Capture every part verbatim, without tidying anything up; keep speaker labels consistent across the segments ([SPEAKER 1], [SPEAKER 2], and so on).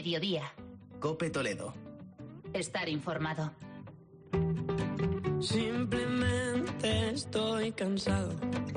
[SPEAKER 1] mediodía.
[SPEAKER 2] COPE Toledo.
[SPEAKER 1] Estar informado.
[SPEAKER 3] Simplemente estoy cansado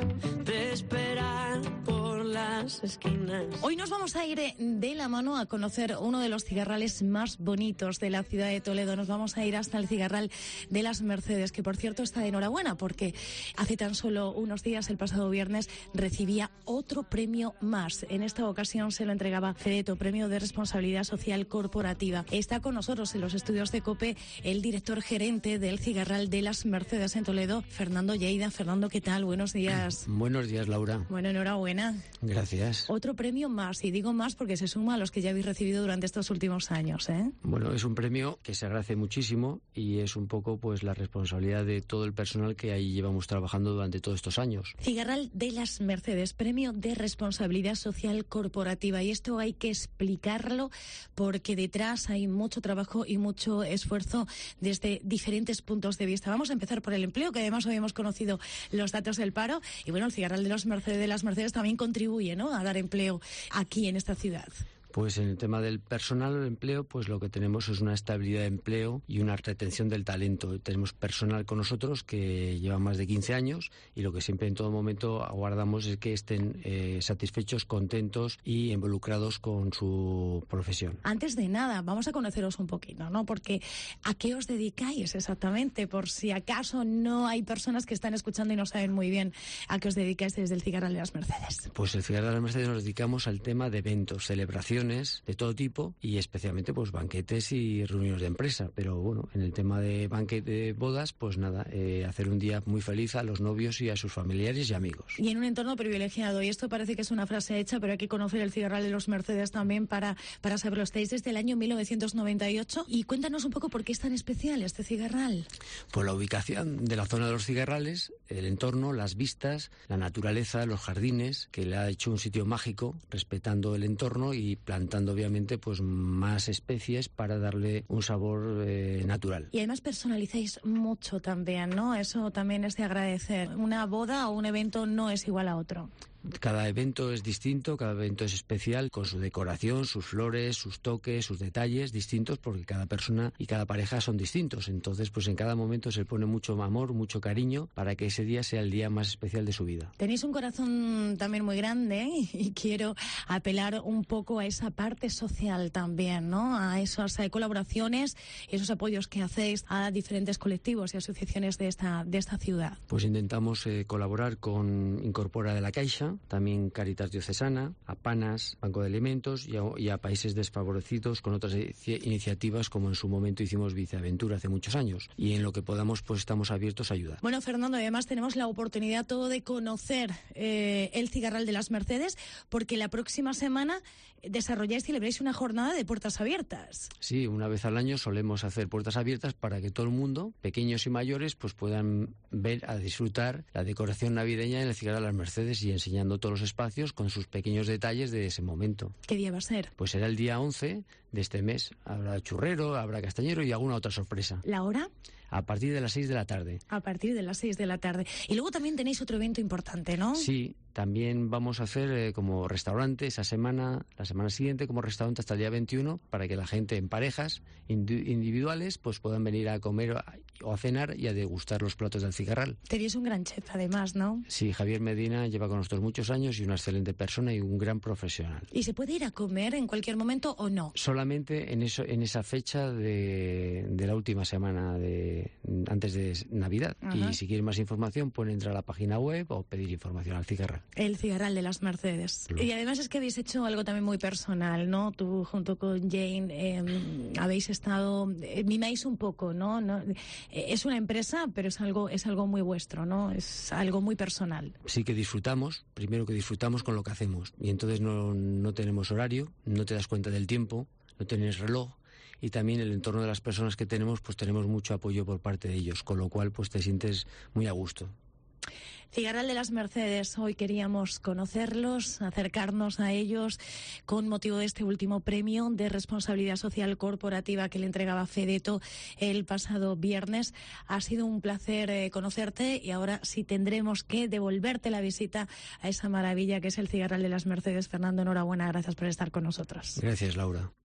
[SPEAKER 3] de esperar por las esquinas.
[SPEAKER 4] Hoy nos vamos a ir de la mano a conocer uno de los cigarrales más bonitos de la ciudad de Toledo. Nos vamos a ir hasta el cigarral de las Mercedes, que por cierto está de enhorabuena porque hace tan solo unos días, el pasado viernes, recibía otro premio más. En esta ocasión se lo entregaba Fedeto, Premio de Responsabilidad Social Corporativa. Está con nosotros en los estudios de COPE el director gerente del cigarral de las Mercedes en Toledo, Fernando Lleida. Fernando, ¿qué tal? Buenos días.
[SPEAKER 5] Buenos días, Laura.
[SPEAKER 4] Bueno, enhorabuena.
[SPEAKER 5] Gracias.
[SPEAKER 4] Otro premio más, y digo más porque se suma a los que ya habéis recibido durante estos últimos años, ¿eh?
[SPEAKER 5] Bueno, es un premio que se agradece muchísimo y es un poco pues la responsabilidad de todo el personal que ahí llevamos trabajando durante todos estos años.
[SPEAKER 4] Cigarral de las Mercedes, Premio de Responsabilidad Social Corporativa, y esto hay que explicarlo porque detrás hay mucho trabajo y mucho esfuerzo desde diferentes puntos de vista. Vamos a empezar por el empleo, que además hoy hemos conocido los datos del paro, y bueno, el cigarral de los Mercedes, de las Mercedes también contribuye, ¿no?, a dar empleo aquí en esta ciudad.
[SPEAKER 5] Pues en el tema del personal, el empleo, pues lo que tenemos es una estabilidad de empleo y una retención del talento. Tenemos personal con nosotros que lleva más de quince años y lo que siempre en todo momento aguardamos es que estén eh, satisfechos, contentos y involucrados con su profesión.
[SPEAKER 4] Antes de nada, vamos a conoceros un poquito, ¿no? Porque ¿a qué os dedicáis exactamente? Por si acaso no hay personas que están escuchando y no saben muy bien a qué os dedicáis desde el cigarral de las Mercedes.
[SPEAKER 5] Pues el cigarral de las Mercedes nos dedicamos al tema de eventos, celebraciones de todo tipo y especialmente pues banquetes y reuniones de empresa, pero bueno, en el tema de banquete de bodas, pues nada, eh, hacer un día muy feliz a los novios y a sus familiares y amigos.
[SPEAKER 4] Y en un entorno privilegiado, y esto parece que es una frase hecha, pero hay que conocer el cigarral de los Mercedes también para, para saberlo. Estáis desde el año mil novecientos noventa y ocho y cuéntanos un poco por qué es tan especial este cigarral.
[SPEAKER 5] Pues la ubicación de la zona de los cigarrales, el entorno, las vistas, la naturaleza, los jardines, que le ha hecho un sitio mágico, respetando el entorno y plantando obviamente pues más especies para darle un sabor eh, natural.
[SPEAKER 4] Y además personalizáis mucho también, ¿no? Eso también es de agradecer. Una boda o un evento no es igual a otro.
[SPEAKER 5] Cada evento es distinto, cada evento es especial, con su decoración, sus flores, sus toques, sus detalles distintos, porque cada persona y cada pareja son distintos. Entonces, pues en cada momento se pone mucho amor, mucho cariño, para que ese día sea el día más especial de su vida.
[SPEAKER 4] Tenéis un corazón también muy grande, ¿eh? Y quiero apelar un poco a esa parte social también, ¿no? A esas a colaboraciones, esos apoyos que hacéis a diferentes colectivos y asociaciones de esta, de esta ciudad.
[SPEAKER 5] Pues intentamos eh, colaborar con Incorpora de la Caixa, también Caritas Diocesana, a Panas, Banco de Alimentos y a, y a países desfavorecidos con otras iniciativas como en su momento hicimos Viceaventura hace muchos años, y en lo que podamos pues estamos abiertos a ayudar.
[SPEAKER 4] Bueno, Fernando, además tenemos la oportunidad todo de conocer eh, el cigarral de las Mercedes, porque la próxima semana desarrolláis y celebráis una jornada de puertas abiertas.
[SPEAKER 5] Sí, una vez al año solemos hacer puertas abiertas para que todo el mundo, pequeños y mayores, pues puedan ver, a disfrutar la decoración navideña en el cigarral de las Mercedes y enseñar todos los espacios con sus pequeños detalles de ese momento.
[SPEAKER 4] ¿Qué día va a ser?
[SPEAKER 5] Pues será el día once de este mes. Habrá churrero, habrá castañero y alguna otra sorpresa.
[SPEAKER 4] ¿La hora?
[SPEAKER 5] A partir de las seis de la tarde.
[SPEAKER 4] A partir de las seis de la tarde. Y luego también tenéis otro evento importante, ¿no?
[SPEAKER 5] Sí, también vamos a hacer eh, como restaurante esa semana, la semana siguiente como restaurante hasta el día veintiuno, para que la gente en parejas individuales pues puedan venir a comer o a cenar y a degustar los platos del cigarral.
[SPEAKER 4] Tenéis un gran chef además, ¿no?
[SPEAKER 5] Sí, Javier Medina lleva con nosotros muchos años y una excelente persona y un gran profesional.
[SPEAKER 4] ¿Y se puede ir a comer en cualquier momento o no?
[SPEAKER 5] Solamente en eso, en esa fecha de, de la última semana de antes de Navidad. Ajá. Y si quieren más información pueden entrar a la página web o pedir información al cigarral.
[SPEAKER 4] El cigarral de las Mercedes.
[SPEAKER 5] Lo.
[SPEAKER 4] Y además es que habéis hecho algo también muy personal, ¿no? Tú junto con Jane eh, habéis estado, eh, mimáis un poco, ¿no? ¿no? Eh, es una empresa, pero es algo, es algo muy vuestro, ¿no? Es algo muy personal.
[SPEAKER 5] Sí que disfrutamos, primero que disfrutamos con lo que hacemos. Y entonces no, no tenemos horario, no te das cuenta del tiempo, no tienes reloj. Y también el entorno de las personas que tenemos, pues tenemos mucho apoyo por parte de ellos, con lo cual pues te sientes muy a gusto.
[SPEAKER 4] Cigarral de las Mercedes, hoy queríamos conocerlos, acercarnos a ellos con motivo de este último premio de responsabilidad social corporativa que le entregaba Fedeto el pasado viernes. Ha sido un placer eh, conocerte y ahora sí tendremos que devolverte la visita a esa maravilla que es el Cigarral de las Mercedes. Fernando, enhorabuena, gracias por estar con nosotros.
[SPEAKER 5] Gracias, Laura.